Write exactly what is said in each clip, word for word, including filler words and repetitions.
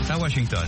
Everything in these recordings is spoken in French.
à Washington.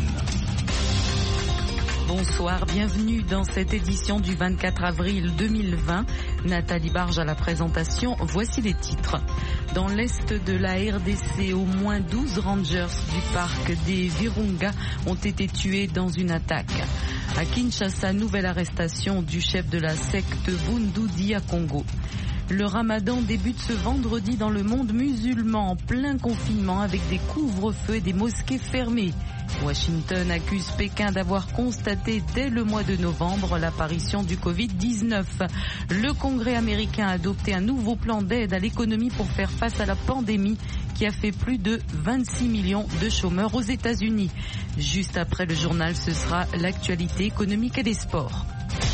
Bonsoir, bienvenue dans cette édition du vingt-quatre avril deux mille vingt. Nathalie Barge à la présentation, voici les titres. Dans l'est de la R D C, au moins douze rangers du parc des Virunga ont été tués dans une attaque. À Kinshasa, nouvelle arrestation du chef de la secte Bundu Dia Congo. Le ramadan débute ce vendredi dans le monde musulman en plein confinement avec des couvre-feux et des mosquées fermées. Washington accuse Pékin d'avoir constaté dès le mois de novembre l'apparition du covid dix-neuf. Le Congrès américain a adopté un nouveau plan d'aide à l'économie pour faire face à la pandémie qui a fait plus de vingt-six millions de chômeurs aux États-Unis. Juste après le journal, ce sera l'actualité économique et des sports.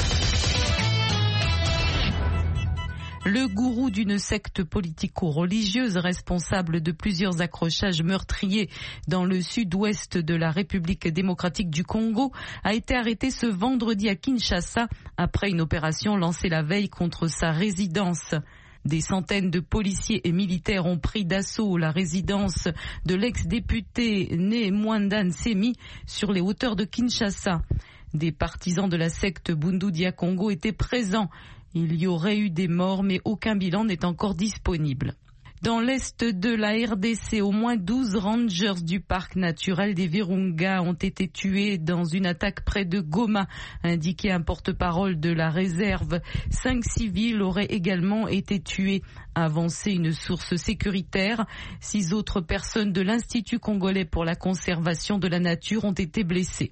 Le gourou d'une secte politico-religieuse responsable de plusieurs accrochages meurtriers dans le sud-ouest de la République démocratique du Congo a été arrêté ce vendredi à Kinshasa après une opération lancée la veille contre sa résidence. Des centaines de policiers et militaires ont pris d'assaut la résidence de l'ex-député né Mwanda Nsemi sur les hauteurs de Kinshasa. Des partisans de la secte Bundu Dia Congo étaient présents. Il y aurait eu des morts, mais aucun bilan n'est encore disponible. Dans l'est de la R D C, au moins douze rangers du parc naturel des Virunga ont été tués dans une attaque près de Goma, a indiqué un porte-parole de la réserve. Cinq civils auraient également été tués, a avancé une source sécuritaire. Six autres personnes de l'Institut congolais pour la conservation de la nature ont été blessées.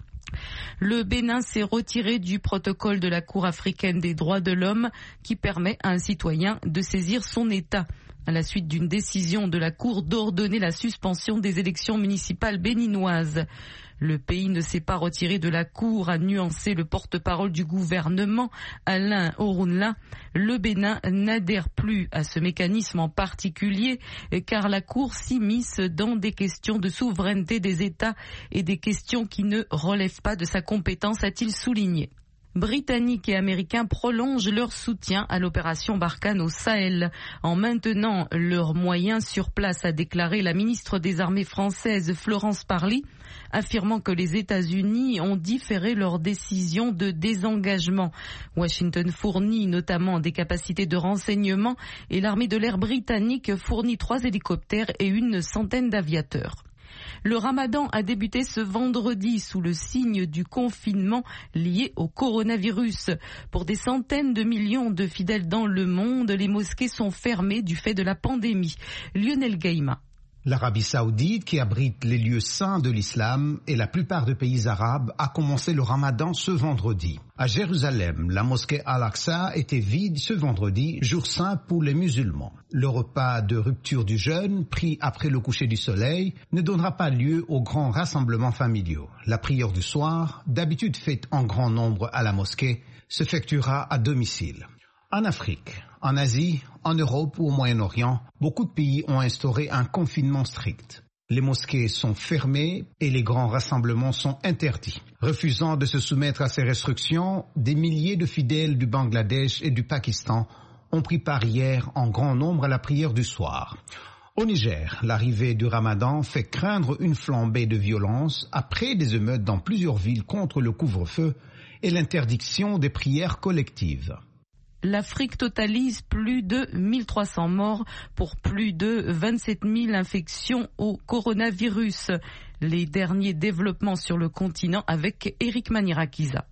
Le Bénin s'est retiré du protocole de la Cour africaine des droits de l'homme qui permet à un citoyen de saisir son État. À la suite d'une décision de la Cour d'ordonner la suspension des élections municipales béninoises. Le pays ne s'est pas retiré de la Cour, a nuancé le porte-parole du gouvernement, Alain Orunla. Le Bénin n'adhère plus à ce mécanisme en particulier, car la Cour s'immisce dans des questions de souveraineté des États et des questions qui ne relèvent pas de sa compétence, a-t-il souligné. Britanniques et Américains prolongent leur soutien à l'opération Barkhane au Sahel en maintenant leurs moyens sur place, a déclaré la ministre des Armées française Florence Parly, affirmant que les États-Unis ont différé leur décision de désengagement. Washington fournit notamment des capacités de renseignement et l'armée de l'air britannique fournit trois hélicoptères et une centaine d'aviateurs. Le ramadan a débuté ce vendredi sous le signe du confinement lié au coronavirus. Pour des centaines de millions de fidèles dans le monde, les mosquées sont fermées du fait de la pandémie. Lionel Gaïma. L'Arabie Saoudite, qui abrite les lieux saints de l'islam et la plupart des pays arabes, a commencé le ramadan ce vendredi. À Jérusalem, la mosquée Al-Aqsa était vide ce vendredi, jour saint pour les musulmans. Le repas de rupture du jeûne, pris après le coucher du soleil, ne donnera pas lieu aux grands rassemblements familiaux. La prière du soir, d'habitude faite en grand nombre à la mosquée, s'effectuera à domicile. En Afrique, en Asie, en Europe ou au Moyen-Orient, beaucoup de pays ont instauré un confinement strict. Les mosquées sont fermées et les grands rassemblements sont interdits. Refusant de se soumettre à ces restrictions, des milliers de fidèles du Bangladesh et du Pakistan ont pris part hier en grand nombre à la prière du soir. Au Niger, l'arrivée du Ramadan fait craindre une flambée de violence après des émeutes dans plusieurs villes contre le couvre-feu et l'interdiction des prières collectives. L'Afrique totalise plus de mille trois cents morts pour plus de vingt-sept mille infections au coronavirus. Les derniers développements sur le continent avec Eric Manirakiza.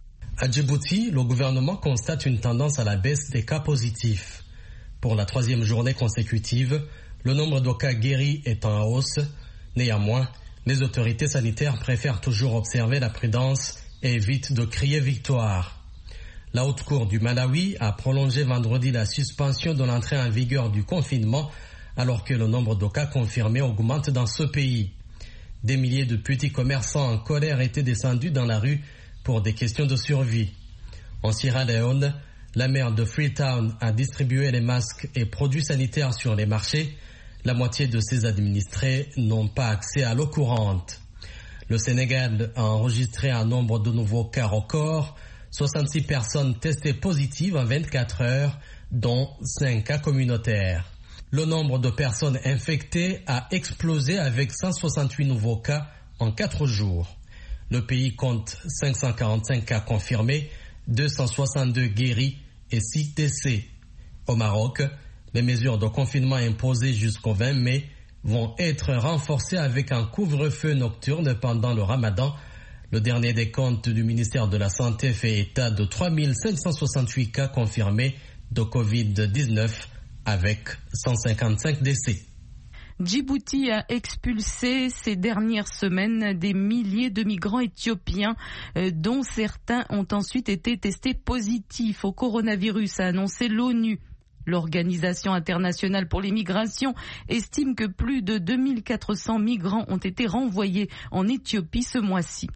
À Djibouti, le gouvernement constate une tendance à la baisse des cas positifs. Pour la troisième journée consécutive, le nombre de cas guéris est en hausse. Néanmoins, les autorités sanitaires préfèrent toujours observer la prudence et évitent de crier victoire. La Haute Cour du Malawi a prolongé vendredi la suspension de l'entrée en vigueur du confinement alors que le nombre de cas confirmés augmente dans ce pays. Des milliers de petits commerçants en colère étaient descendus dans la rue pour des questions de survie. En Sierra Leone, la maire de Freetown a distribué les masques et produits sanitaires sur les marchés. La moitié de ses administrés n'ont pas accès à l'eau courante. Le Sénégal a enregistré un nombre de nouveaux cas records. soixante-six personnes testées positives en vingt-quatre heures, dont cinq cas communautaires. Le nombre de personnes infectées a explosé avec cent soixante-huit nouveaux cas en quatre jours. Le pays compte cinq cent quarante-cinq cas confirmés, deux cent soixante-deux guéris et six décès. Au Maroc, les mesures de confinement imposées jusqu'au vingt mai vont être renforcées avec un couvre-feu nocturne pendant le Ramadan. Le dernier décompte du ministère de la Santé fait état de trois mille cinq cent soixante-huit cas confirmés de covid dix-neuf avec cent cinquante-cinq décès. Djibouti a expulsé ces dernières semaines des milliers de migrants éthiopiens euh, dont certains ont ensuite été testés positifs au coronavirus, a annoncé l'ONU. L'Organisation internationale pour les migrations estime que plus de deux mille quatre cents migrants ont été renvoyés en Éthiopie ce mois-ci.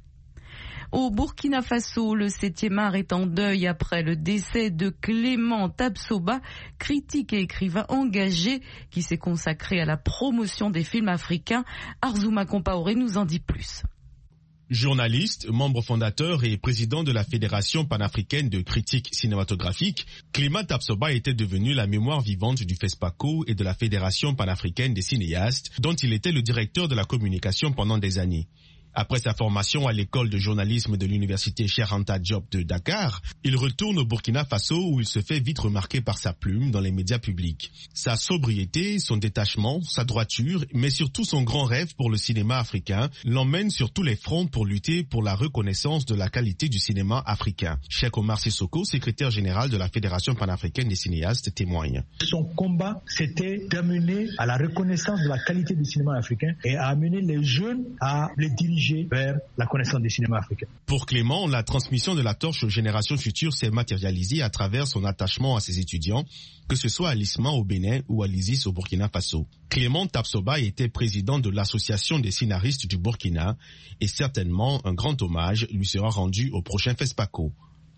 Au Burkina Faso, le septième art est en deuil après le décès de Clément Tabsoba, critique et écrivain engagé qui s'est consacré à la promotion des films africains. Arzouma Compaoré nous en dit plus. Journaliste, membre fondateur et président de la Fédération panafricaine de critiques cinématographiques, Clément Tabsoba était devenu la mémoire vivante du FESPACO et de la Fédération panafricaine des cinéastes, dont il était le directeur de la communication pendant des années. Après sa formation à l'école de journalisme de l'université Cheikh Anta Diop de Dakar, il retourne au Burkina Faso où il se fait vite remarquer par sa plume dans les médias publics. Sa sobriété, son détachement, sa droiture, mais surtout son grand rêve pour le cinéma africain l'emmènent sur tous les fronts pour lutter pour la reconnaissance de la qualité du cinéma africain. Cheikh Omar Sissoko, secrétaire général de la Fédération panafricaine des cinéastes, témoigne. Son combat, c'était d'amener à la reconnaissance de la qualité du cinéma africain et à amener les jeunes à les diriger vers la connaissance du cinéma africain. Pour Clément, la transmission de la torche aux générations futures s'est matérialisée à travers son attachement à ses étudiants, que ce soit à l'ISMA au Bénin ou à l'ISIS au Burkina Faso. Clément Tabsoba était président de l'Association des scénaristes du Burkina et certainement un grand hommage lui sera rendu au prochain FESPACO.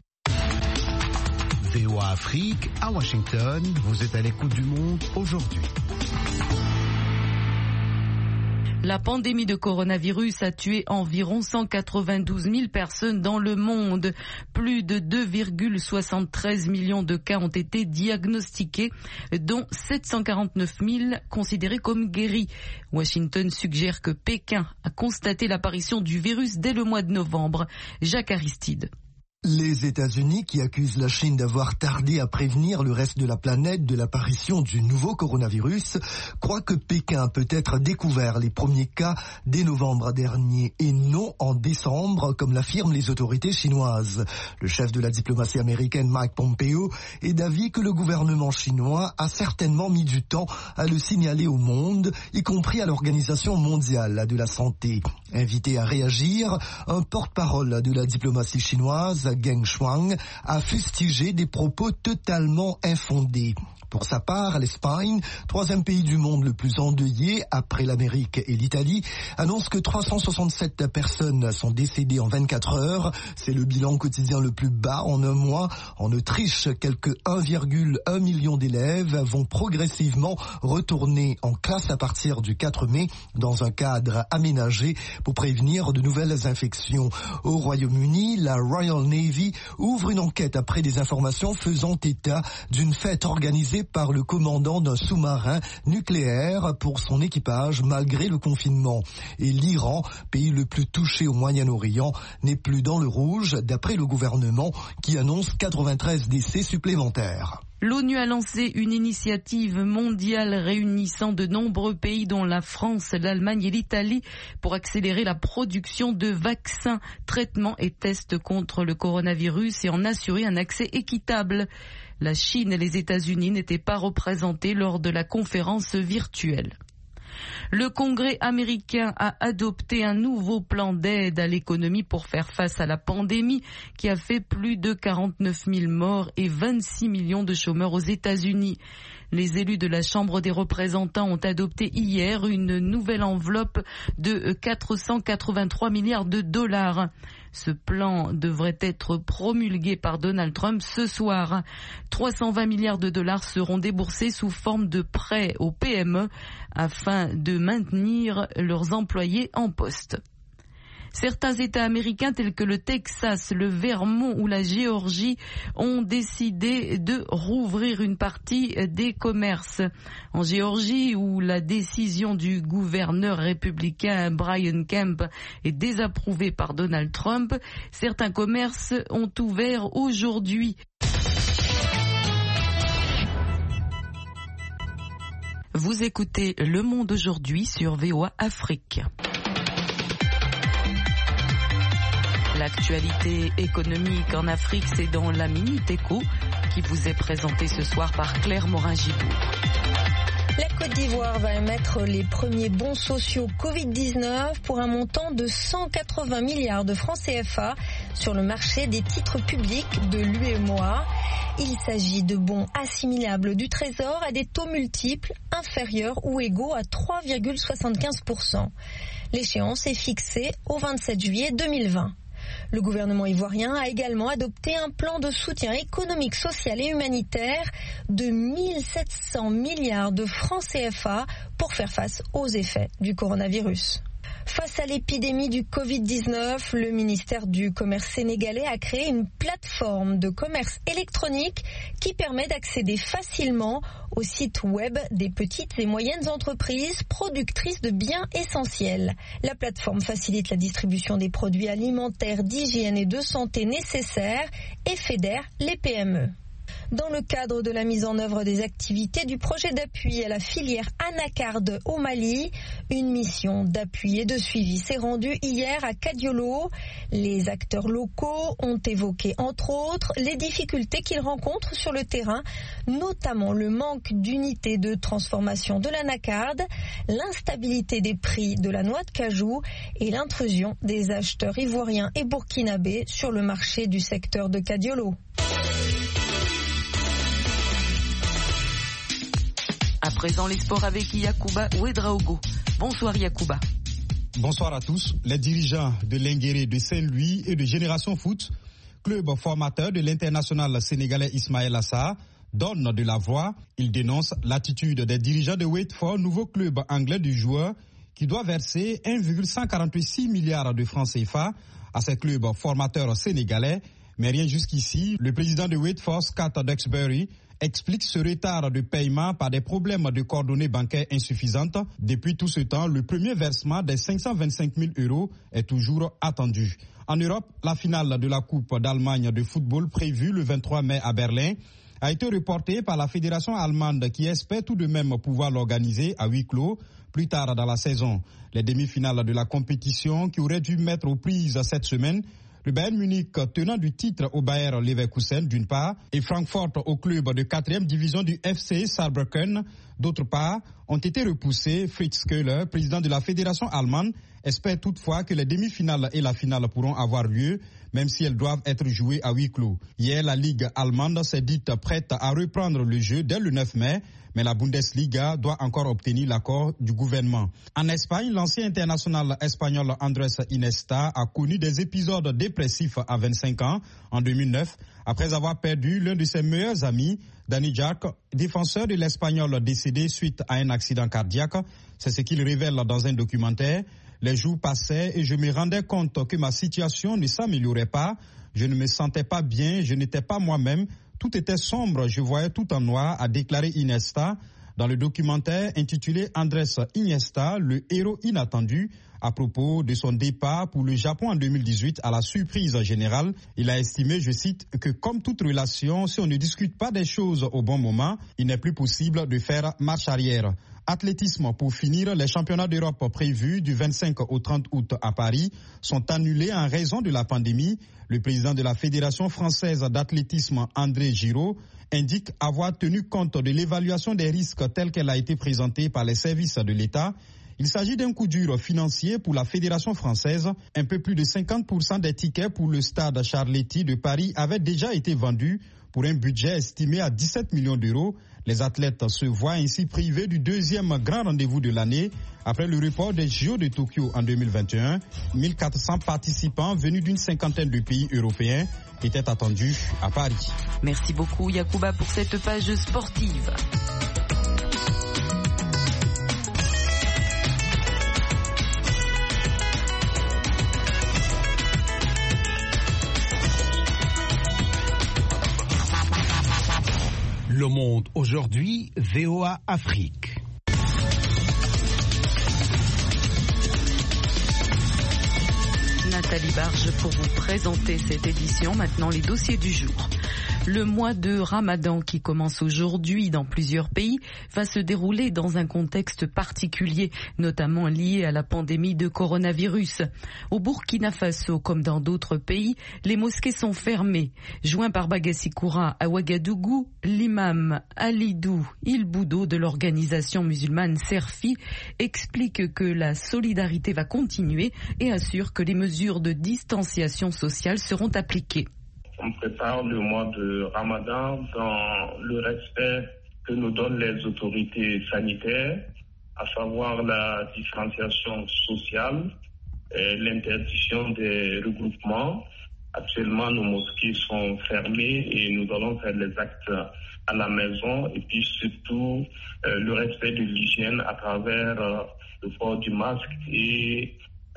V O A Afrique, à Washington, vous êtes à l'écoute du monde aujourd'hui. La pandémie de coronavirus a tué environ cent quatre-vingt-douze mille personnes dans le monde. Plus de deux virgule soixante-treize millions de cas ont été diagnostiqués, dont sept cent quarante-neuf mille considérés comme guéris. Washington suggère que Pékin a constaté l'apparition du virus dès le mois de novembre. Jacques Aristide. Les États-Unis, qui accusent la Chine d'avoir tardé à prévenir le reste de la planète de l'apparition du nouveau coronavirus, croient que Pékin a peut-être découvert les premiers cas dès novembre dernier et non en décembre, comme l'affirment les autorités chinoises. Le chef de la diplomatie américaine, Mike Pompeo, est d'avis que le gouvernement chinois a certainement mis du temps à le signaler au monde, y compris à l'Organisation mondiale de la santé. Invité à réagir, un porte-parole de la diplomatie chinoise, Geng Shuang, a fustigé des propos totalement infondés. Pour sa part, l'Espagne, troisième pays du monde le plus endeuillé après l'Amérique et l'Italie, annonce que trois cent soixante-sept personnes sont décédées en vingt-quatre heures. C'est le bilan quotidien le plus bas en un mois. En Autriche, quelques un virgule un million d'élèves vont progressivement retourner en classe à partir du quatre mai dans un cadre aménagé pour prévenir de nouvelles infections. Au Royaume-Uni, la Royal Navy ouvre une enquête après des informations faisant état d'une fête organisée par le commandant d'un sous-marin nucléaire pour son équipage malgré le confinement. Et l'Iran, pays le plus touché au Moyen-Orient, n'est plus dans le rouge d'après le gouvernement qui annonce quatre-vingt-treize décès supplémentaires. L'ONU a lancé une initiative mondiale réunissant de nombreux pays dont la France, l'Allemagne et l'Italie pour accélérer la production de vaccins, traitements et tests contre le coronavirus et en assurer un accès équitable. La Chine et les États-Unis n'étaient pas représentés lors de la conférence virtuelle. Le Congrès américain a adopté un nouveau plan d'aide à l'économie pour faire face à la pandémie qui a fait plus de quarante-neuf mille morts et vingt-six millions de chômeurs aux États-Unis. Les élus de la Chambre des représentants ont adopté hier une nouvelle enveloppe de quatre cent quatre-vingt-trois milliards de dollars. Ce plan devrait être promulgué par Donald Trump ce soir. trois cent vingt milliards de dollars seront déboursés sous forme de prêts aux P M E afin de maintenir leurs employés en poste. Certains États américains tels que le Texas, le Vermont ou la Géorgie ont décidé de rouvrir une partie des commerces. En Géorgie, où la décision du gouverneur républicain Brian Kemp est désapprouvée par Donald Trump, certains commerces ont ouvert aujourd'hui. Vous écoutez Le Monde aujourd'hui sur V O A Afrique. L'actualité économique en Afrique, c'est dans la Minute Éco qui vous est présentée ce soir par Claire Morin-Gibourg. La Côte d'Ivoire va émettre les premiers bons sociaux covid dix-neuf pour un montant de cent quatre-vingts milliards de francs C F A sur le marché des titres publics de l'U E M O A. Il s'agit de bons assimilables du Trésor à des taux multiples inférieurs ou égaux à trois virgule soixante-quinze pour cent. L'échéance est fixée au vingt-sept juillet deux mille vingt. Le gouvernement ivoirien a également adopté un plan de soutien économique, social et humanitaire de mille sept cents milliards de francs C F A pour faire face aux effets du coronavirus. Face à l'épidémie du covid dix-neuf, le ministère du Commerce sénégalais a créé une plateforme de commerce électronique qui permet d'accéder facilement au site web des petites et moyennes entreprises productrices de biens essentiels. La plateforme facilite la distribution des produits alimentaires, d'hygiène et de santé nécessaires et fédère les P M E. Dans le cadre de la mise en œuvre des activités du projet d'appui à la filière anacarde au Mali, une mission d'appui et de suivi s'est rendue hier à Kadiolo. Les acteurs locaux ont évoqué entre autres les difficultés qu'ils rencontrent sur le terrain, notamment le manque d'unités de transformation de l'anacarde, l'instabilité des prix de la noix de cajou et l'intrusion des acheteurs ivoiriens et burkinabés sur le marché du secteur de Kadiolo. À présent, les sports avec Yacouba Ouedraogo. Bonsoir Yacouba. Bonsoir à tous. Les dirigeants de l'Inguéré, de Saint-Louis et de Génération Foot, club formateur de l'international sénégalais Ismaël Assar, donnent de la voix. Ils dénoncent l'attitude des dirigeants de Watford, nouveau club anglais du joueur, qui doit verser un virgule cent quarante-six milliards de francs C F A à ces clubs formateurs sénégalais. Mais rien jusqu'ici. Le président de Watford, Scott Duxbury, explique ce retard de paiement par des problèmes de coordonnées bancaires insuffisantes. Depuis tout ce temps, le premier versement des cinq cent vingt-cinq mille euros est toujours attendu. En Europe, la finale de la Coupe d'Allemagne de football prévue le vingt-trois mai à Berlin a été reportée par la fédération allemande qui espère tout de même pouvoir l'organiser à huis clos plus tard dans la saison. Les demi-finales de la compétition qui auraient dû mettre aux prises cette semaine, le Bayern Munich, tenant du titre au Bayer Leverkusen d'une part, et Francfort au club de quatrième division du F C Saarbrücken d'autre part, ont été repoussés. Fritz Köhler, président de la fédération allemande, espère toutefois que les demi-finales et la finale pourront avoir lieu, même si elles doivent être jouées à huis clos. Hier, la Ligue allemande s'est dite prête à reprendre le jeu dès le neuf mai, mais la Bundesliga doit encore obtenir l'accord du gouvernement. En Espagne, l'ancien international espagnol Andrés Iniesta a connu des épisodes dépressifs à vingt-cinq ans en deux mille neuf, après avoir perdu l'un de ses meilleurs amis, Dani Jarque, défenseur de l'Espagnol décédé suite à un accident cardiaque. C'est ce qu'il révèle dans un documentaire. Les jours passaient et je me rendais compte que ma situation ne s'améliorait pas. Je ne me sentais pas bien, je n'étais pas moi-même. Tout était sombre, je voyais tout en noir, a déclaré Iniesta dans le documentaire intitulé Andrés Iniesta, le héros inattendu, à propos de son départ pour le Japon en deux mille dix-huit à la surprise générale. Il a estimé, je cite, que comme toute relation, si on ne discute pas des choses au bon moment, il n'est plus possible de faire marche arrière. Athlétisme, pour finir, les championnats d'Europe prévus du vingt-cinq au trente août à Paris sont annulés en raison de la pandémie. Le président de la Fédération française d'athlétisme, André Giraud, indique avoir tenu compte de l'évaluation des risques telle qu'elle a été présentée par les services de l'État. Il s'agit d'un coup dur financier pour la Fédération française. Un peu plus de cinquante pour cent des tickets pour le stade Charletti de Paris avaient déjà été vendus pour un budget estimé à dix-sept millions d'euros. Les athlètes se voient ainsi privés du deuxième grand rendez-vous de l'année après le report des J O de Tokyo en deux mille vingt et un. mille quatre cents participants venus d'une cinquantaine de pays européens étaient attendus à Paris. Merci beaucoup Yacouba pour cette page sportive. Le Monde aujourd'hui, V O A Afrique. Nathalie Barge pour vous présenter cette édition. Maintenant, les dossiers du jour. Le mois de Ramadan qui commence aujourd'hui dans plusieurs pays va se dérouler dans un contexte particulier, notamment lié à la pandémie de coronavirus. Au Burkina Faso, comme dans d'autres pays, les mosquées sont fermées. Joint par Bagassi Koura à Ouagadougou, l'imam Alidou Ilboudo de l'organisation musulmane Serfi explique que la solidarité va continuer et assure que les mesures de distanciation sociale seront appliquées. On prépare le mois de Ramadan dans le respect que nous donnent les autorités sanitaires, à savoir la distanciation sociale, et l'interdiction des regroupements. Actuellement, nos mosquées sont fermées et nous allons faire les actes à la maison et puis surtout euh, le respect de l'hygiène à travers euh, le port du masque et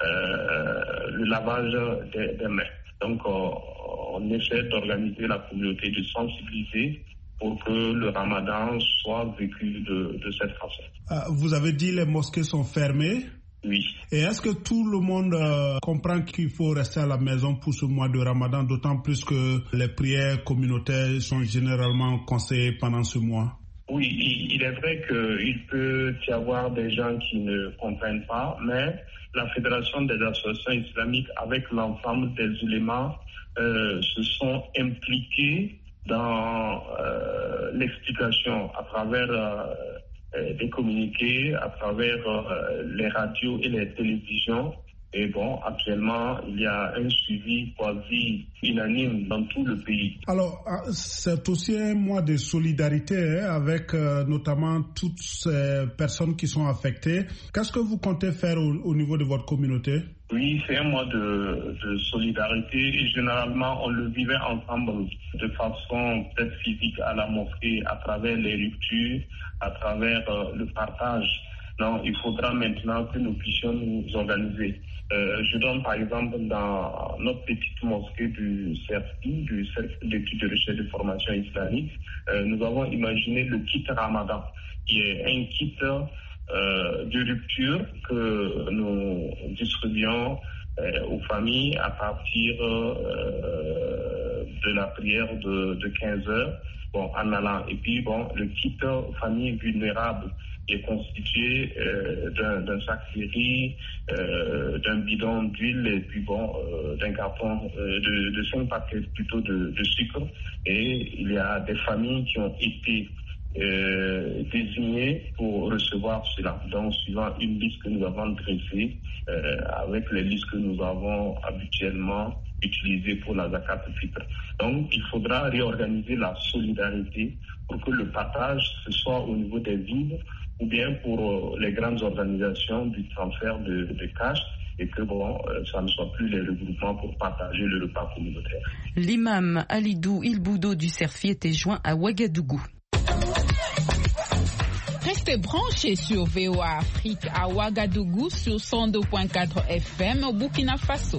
euh, le lavage des, des mains. Donc, euh, on essaie d'organiser la communauté, de sensibiliser pour que le Ramadan soit vécu de, de cette façon. Euh, vous avez dit que les mosquées sont fermées? Oui. Et est-ce que tout le monde euh, comprend qu'il faut rester à la maison pour ce mois de Ramadan, d'autant plus que les prières communautaires sont généralement conseillées pendant ce mois? Oui, il est vrai qu'il peut y avoir des gens qui ne comprennent pas, mais la Fédération des associations islamiques, avec l'ensemble des ulémas, euh, se sont impliqués dans euh, l'explication à travers euh, des communiqués, à travers euh, les radios et les télévisions. Et bon, actuellement, il y a un suivi quasi unanime dans tout le pays. Alors, c'est aussi un mois de solidarité hein, avec euh, notamment toutes ces personnes qui sont affectées. Qu'est-ce que vous comptez faire au, au niveau de votre communauté? Oui, c'est un mois de, de solidarité et généralement, on le vivait ensemble de façon peut-être physique à la mosquée, à travers les ruptures, à travers euh, le partage. Non, il faudra maintenant que nous puissions nous organiser. Euh, je donne par exemple dans notre petite mosquée du C R I, du Cercle d'études de recherche de formation islamique, euh, nous avons imaginé le kit Ramadan, qui est un kit euh, de rupture que nous distribuons euh, aux familles à partir euh, de la prière de, de quinze heures, bon, en allant. Et puis bon, le kit famille vulnérable est constitué euh, d'un, d'un sac de riz, euh, d'un bidon d'huile et puis bon, euh, d'un carton euh, de, de cinq paquets plutôt de, de sucre. Et il y a des familles qui ont été euh, désignées pour recevoir cela. Donc, suivant une liste que nous avons dressée euh, avec les listes que nous avons habituellement utilisées pour la zakat al-fitr. Donc, il faudra réorganiser la solidarité pour que le partage, ce soit au niveau des villes ou bien pour les grandes organisations du transfert de, de cash et que bon, ça ne soit plus les regroupements pour partager le repas communautaire. L'imam Alidou Ilboudo du Serfi était joint à Ouagadougou. Restez branchés sur V O A Afrique à Ouagadougou sur cent deux virgule quatre F M au Burkina Faso.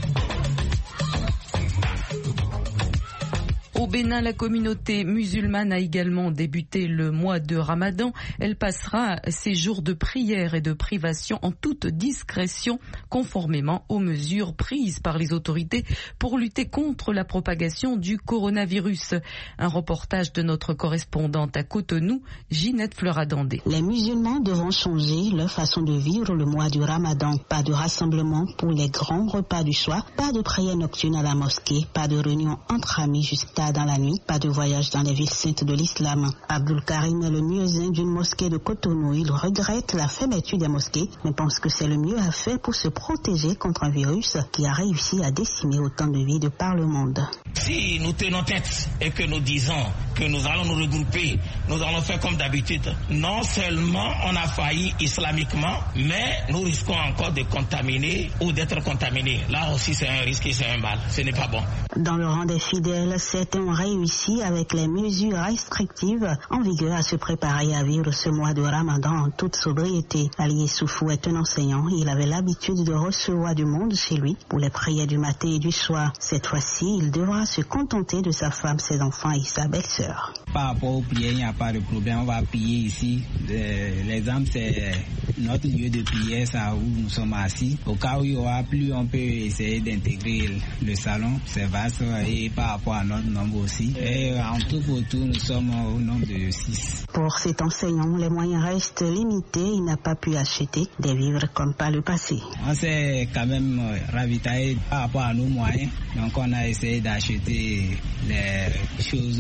Au Bénin, la communauté musulmane a également débuté le mois de Ramadan. Elle passera ses jours de prière et de privation en toute discrétion, conformément aux mesures prises par les autorités pour lutter contre la propagation du coronavirus. Un reportage de notre correspondante à Cotonou, Ginette Fleuradandé. Les musulmans devront changer leur façon de vivre le mois du Ramadan. Pas de rassemblement pour les grands repas du soir, pas de prière nocturne à la mosquée, pas de réunion entre amis jusqu'à dans la nuit, pas de voyage dans les villes saintes de l'islam. Abdul Karim est le muezzin d'une mosquée de Cotonou. Il regrette la fermeture des mosquées, mais pense que c'est le mieux à faire pour se protéger contre un virus qui a réussi à décimer autant de vies de par le monde. Si nous tenons tête et que nous disons que nous allons nous regrouper, nous allons faire comme d'habitude, non seulement on a failli islamiquement, mais nous risquons encore de contaminer ou d'être contaminés. Là aussi c'est un risque et c'est un mal. Ce n'est pas bon. Dans le rang des fidèles, certains ont réussi avec les mesures restrictives en vigueur à se préparer à vivre ce mois de Ramadan en toute sobriété. Ali Soufou est un enseignant. Il avait l'habitude de recevoir du monde chez lui pour les prières du matin et du soir. Cette fois-ci, il devra se contenter de sa femme, ses enfants et sa belle-sœur. professeurs. Par rapport aux prières, il n'y a pas de problème. On va prier ici. L'exemple, c'est notre lieu de prière, ça où nous sommes assis. Au cas où il y aura plus, on peut essayer d'intégrer le salon. C'est vaste et par rapport à notre nombre aussi. Et en tout pour tout, nous sommes au nombre de six. Pour cet enseignant, les moyens restent limités. Il n'a pas pu acheter des vivres comme par le passé. On s'est quand même ravitaillé par rapport à nos moyens. Donc on a essayé d'acheter les choses,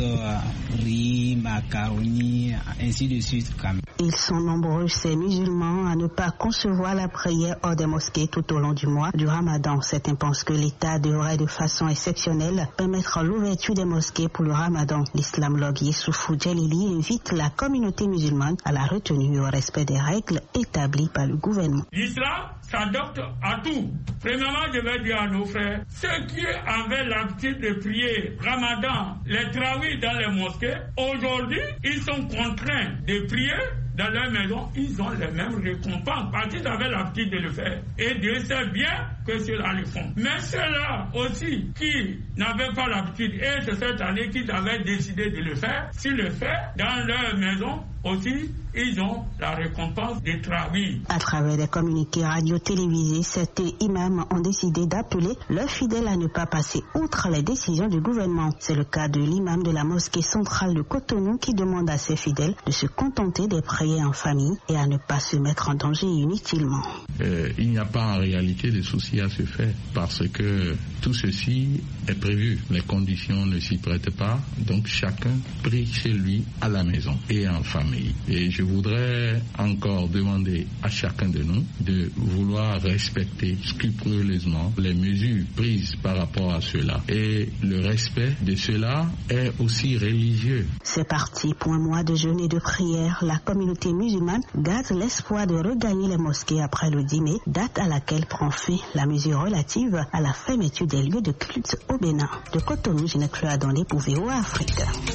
riz, macaroni, ainsi de suite quand même. Ils sont nombreux, ces musulmans, à ne pas concevoir la prière hors des mosquées tout au long du mois du Ramadan. Certains pensent que l'État devrait de façon exceptionnelle permettre l'ouverture des mosquées pour le Ramadan. L'islamologue Youssoufou Djelili invite la communauté musulmane à la retenue et au respect des règles établies par le gouvernement. L'islam s'adapte à tout. Premièrement, je vais dire à nos frères, ceux qui avaient l'habitude de prier Ramadan, les tarawih dans les mosquées, aujourd'hui, ils sont contraints de prier dans leur maison, ils ont les mêmes récompenses parce qu'ils avaient l'habitude de le faire. Et Dieu sait bien que ceux-là le font. Mais ceux-là aussi qui n'avaient pas l'habitude, et c'est cette année qu'ils avaient décidé de le faire, s'ils le font dans leur maison aussi, ils ont la récompense des travaux. À travers des communiqués radio-télévisés, certains imams ont décidé d'appeler leurs fidèles à ne pas passer outre les décisions du gouvernement. C'est le cas de l'imam de la mosquée centrale de Cotonou qui demande à ses fidèles de se contenter des prières en famille et à ne pas se mettre en danger inutilement. Euh, il n'y a pas en réalité de souci à se faire parce que tout ceci est prévu. Les conditions ne s'y prêtent pas, donc chacun prie chez lui à la maison et en famille. Et je voudrais encore demander à chacun de nous de vouloir respecter scrupuleusement les mesures prises par rapport à cela. Et le respect de cela est aussi religieux. C'est parti pour un mois de jeûne et de prière. La communauté musulmane garde l'espoir de regagner les mosquées après le dix mai, date à laquelle prend fin la mesure relative à la fermeture des lieux de culte au Bénin. De Cotonou, Ginette Adonné pour V O A Afrique.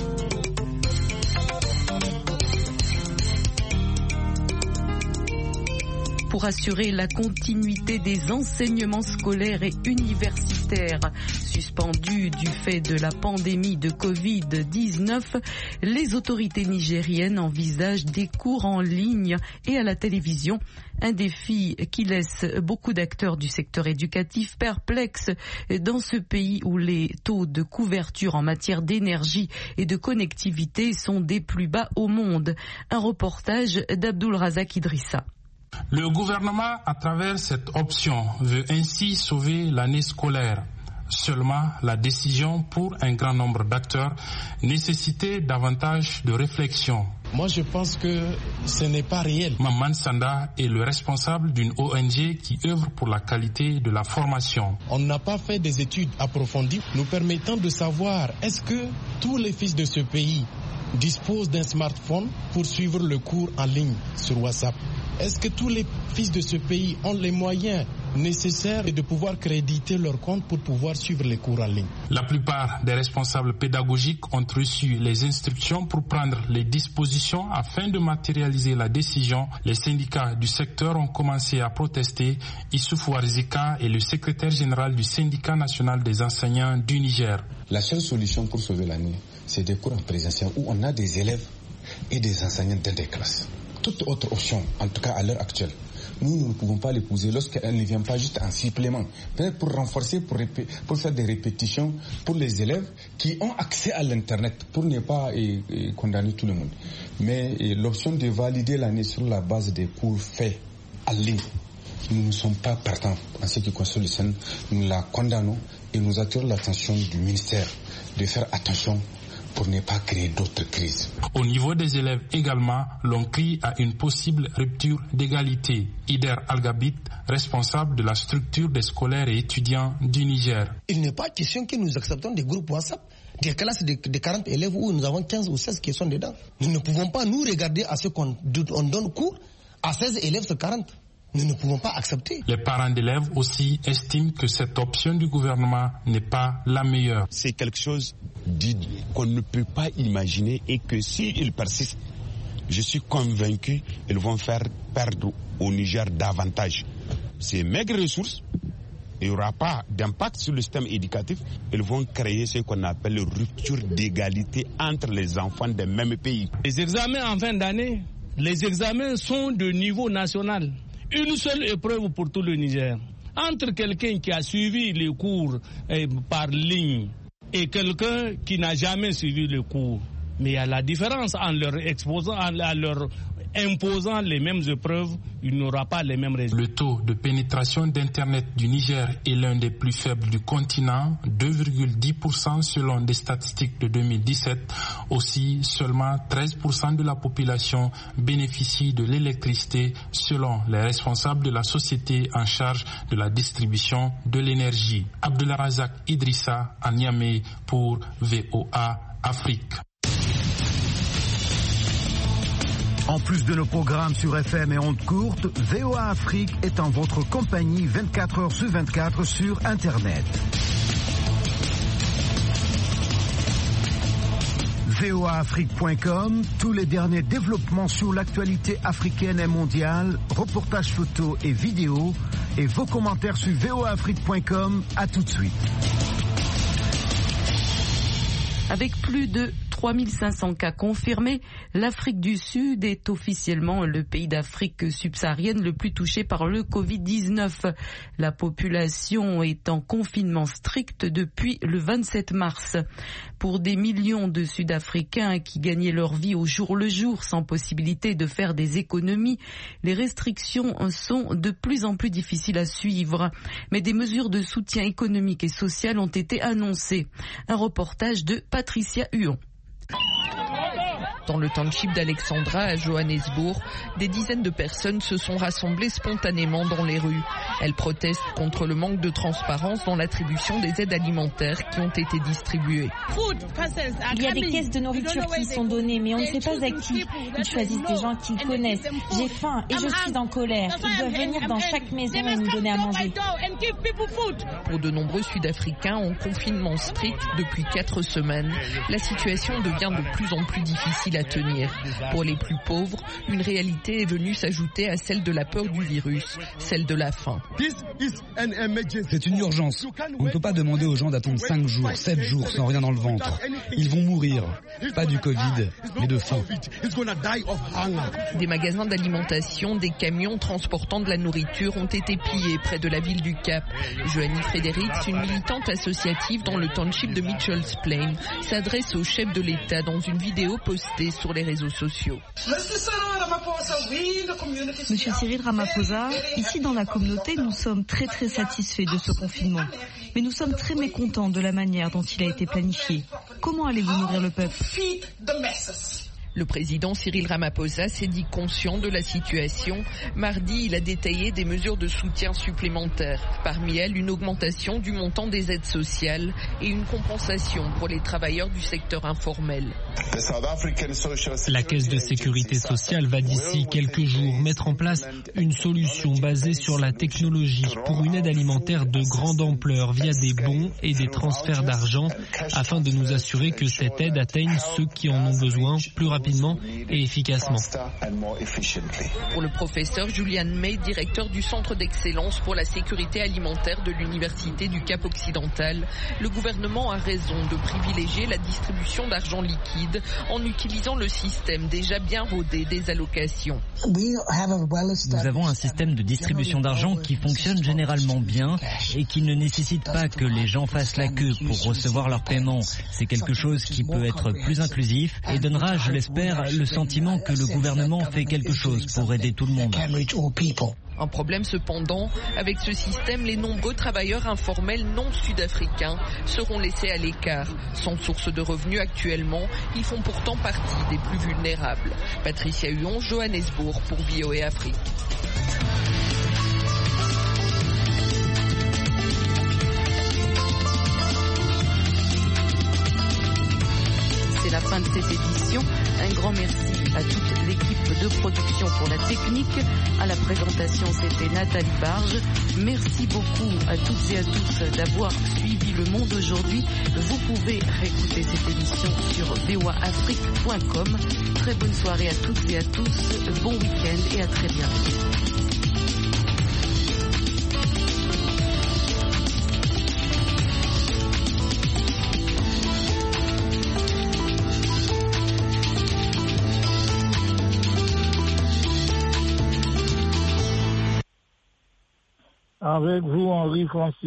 Pour assurer la continuité des enseignements scolaires et universitaires suspendus du fait de la pandémie de covid dix-neuf, les autorités nigériennes envisagent des cours en ligne et à la télévision. Un défi qui laisse beaucoup d'acteurs du secteur éducatif perplexes dans ce pays où les taux de couverture en matière d'énergie et de connectivité sont des plus bas au monde. Un reportage d'Abdul Razak Idrissa. Le gouvernement, à travers cette option, veut ainsi sauver l'année scolaire. Seulement, la décision pour un grand nombre d'acteurs nécessitait davantage de réflexion. Moi, je pense que ce n'est pas réel. Maman Sanda est le responsable d'une O N G qui œuvre pour la qualité de la formation. On n'a pas fait des études approfondies nous permettant de savoir est-ce que tous les fils de ce pays disposent d'un smartphone pour suivre le cours en ligne sur WhatsApp. Est-ce que tous les fils de ce pays ont les moyens nécessaires de pouvoir créditer leur compte pour pouvoir suivre les cours en ligne? La plupart des responsables pédagogiques ont reçu les instructions pour prendre les dispositions afin de matérialiser la décision. Les syndicats du secteur ont commencé à protester. Issoufou Arzika est le secrétaire général du syndicat national des enseignants du Niger. La seule solution pour sauver l'année, c'est des cours en présentiel où on a des élèves et des enseignants dans des classes. Toute autre option, en tout cas à l'heure actuelle, nous, nous ne pouvons pas l'épouser lorsqu'elle ne vient pas juste en supplément. Peut-être pour renforcer, pour, répé- pour faire des répétitions pour les élèves qui ont accès à l'Internet, pour ne pas et, et condamner tout le monde. Mais et, l'option de valider l'année sur la base des cours faits en ligne, nous ne sommes pas partants en ce qui concerne le S E N. Nous la condamnons et nous attirons l'attention du ministère de faire attention pour ne pas créer d'autres crises. Au niveau des élèves également, l'on crie à une possible rupture d'égalité. Ider Algabit, responsable de la structure des scolaires et étudiants du Niger. Il n'est pas question que nous acceptons des groupes WhatsApp, des classes de, de quarante élèves où nous avons quinze ou seize qui sont dedans. Nous ne pouvons pas nous regarder à ce qu'on on donne cours à seize élèves sur quarante. Nous ne pouvons pas accepter. Les parents d'élèves aussi estiment que cette option du gouvernement n'est pas la meilleure. C'est quelque chose qu'on ne peut pas imaginer et que s'ils persistent, je suis convaincu qu'ils vont faire perdre au Niger davantage. C'est maigres ressources, il n'y aura pas d'impact sur le système éducatif. Ils vont créer ce qu'on appelle une rupture d'égalité entre les enfants des mêmes pays. Les examens en fin d'année, les examens sont de niveau national. Une seule épreuve pour tout le Niger. Entre quelqu'un qui a suivi les cours eh, par ligne et quelqu'un qui n'a jamais suivi le cours. Mais il y a la différence en leur exposant, en leur imposant les mêmes épreuves, il n'aura pas les mêmes résultats. Le taux de pénétration d'Internet du Niger est l'un des plus faibles du continent, deux virgule dix pour cent selon des statistiques de deux mille dix-sept. Aussi, seulement treize pour cent de la population bénéficie de l'électricité selon les responsables de la société en charge de la distribution de l'énergie. Abdulrazak Idrissa à Niamey pour V O A Afrique. En plus de nos programmes sur F M et ondes courtes, V O A Afrique est en votre compagnie vingt-quatre heures sur vingt-quatre sur Internet. V O A Afrique point com, tous les derniers développements sur l'actualité africaine et mondiale, reportages photos et vidéos, et vos commentaires sur V O A Afrique point com. À tout de suite. Avec plus de trois mille cinq cents cas confirmés, l'Afrique du Sud est officiellement le pays d'Afrique subsaharienne le plus touché par le covid dix-neuf. La population est en confinement strict depuis le vingt-sept mars. Pour des millions de Sud-Africains qui gagnaient leur vie au jour le jour sans possibilité de faire des économies, les restrictions sont de plus en plus difficiles à suivre. Mais des mesures de soutien économique et social ont été annoncées. Un reportage de Patricia Huon. Dans le township d'Alexandra à Johannesburg, des dizaines de personnes se sont rassemblées spontanément dans les rues. Elles protestent contre le manque de transparence dans l'attribution des aides alimentaires qui ont été distribuées. Il y a des caisses de nourriture qui sont données, mais on ne sait pas à qui. Ils choisissent des gens qu'ils connaissent. J'ai faim et je suis en colère. Ils doivent venir dans chaque maison et nous donner à manger. Pour de nombreux Sud-Africains en confinement strict depuis quatre semaines, la situation devient de plus en plus difficile à tenir. Pour les plus pauvres, une réalité est venue s'ajouter à celle de la peur du virus, celle de la faim. C'est une urgence. On ne peut pas demander aux gens d'attendre cinq jours, sept jours sans rien dans le ventre. Ils vont mourir. Pas du Covid, mais de faim. Des magasins d'alimentation, des camions transportant de la nourriture ont été pillés près de la ville du Cap. Joanie Fredericks, une militante associative dans le township de Mitchell's Plain, s'adresse au chef de l'État dans une vidéo postée sur les réseaux sociaux. Monsieur Cyril Ramaphosa, ici dans la communauté, nous sommes très très satisfaits de ce confinement. Mais nous sommes très mécontents de la manière dont il a été planifié. Comment allez-vous nourrir le peuple ? Le président Cyril Ramaphosa s'est dit conscient de la situation. Mardi, il a détaillé des mesures de soutien supplémentaires. Parmi elles, une augmentation du montant des aides sociales et une compensation pour les travailleurs du secteur informel. La Caisse de sécurité sociale va d'ici quelques jours mettre en place une solution basée sur la technologie pour une aide alimentaire de grande ampleur via des bons et des transferts d'argent afin de nous assurer que cette aide atteigne ceux qui en ont besoin plus rapidement et efficacement. Pour le professeur Julian May, directeur du Centre d'excellence pour la sécurité alimentaire de l'Université du Cap-Occidental, le gouvernement a raison de privilégier la distribution d'argent liquide en utilisant le système déjà bien rodé des allocations. Nous avons un système de distribution d'argent qui fonctionne généralement bien et qui ne nécessite pas que les gens fassent la queue pour recevoir leur paiement. C'est quelque chose qui peut être plus inclusif et donnera, je l'espère, le sentiment que le gouvernement fait quelque chose pour aider tout le monde. Un problème cependant, avec ce système, les nombreux travailleurs informels non sud-africains seront laissés à l'écart. Sans source de revenus actuellement, ils font pourtant partie des plus vulnérables. Patricia Huon, Johannesburg pour V O A Afrique. C'est la fin de cette édition. Un grand merci à toute l'équipe de production pour la technique. À la présentation, c'était Nathalie Barge. Merci beaucoup à toutes et à tous d'avoir suivi Le Monde aujourd'hui. Vous pouvez réécouter cette émission sur v o a afrique point com. Très bonne soirée à toutes et à tous. Bon week-end et à très bientôt. avec vous, Henri Francis.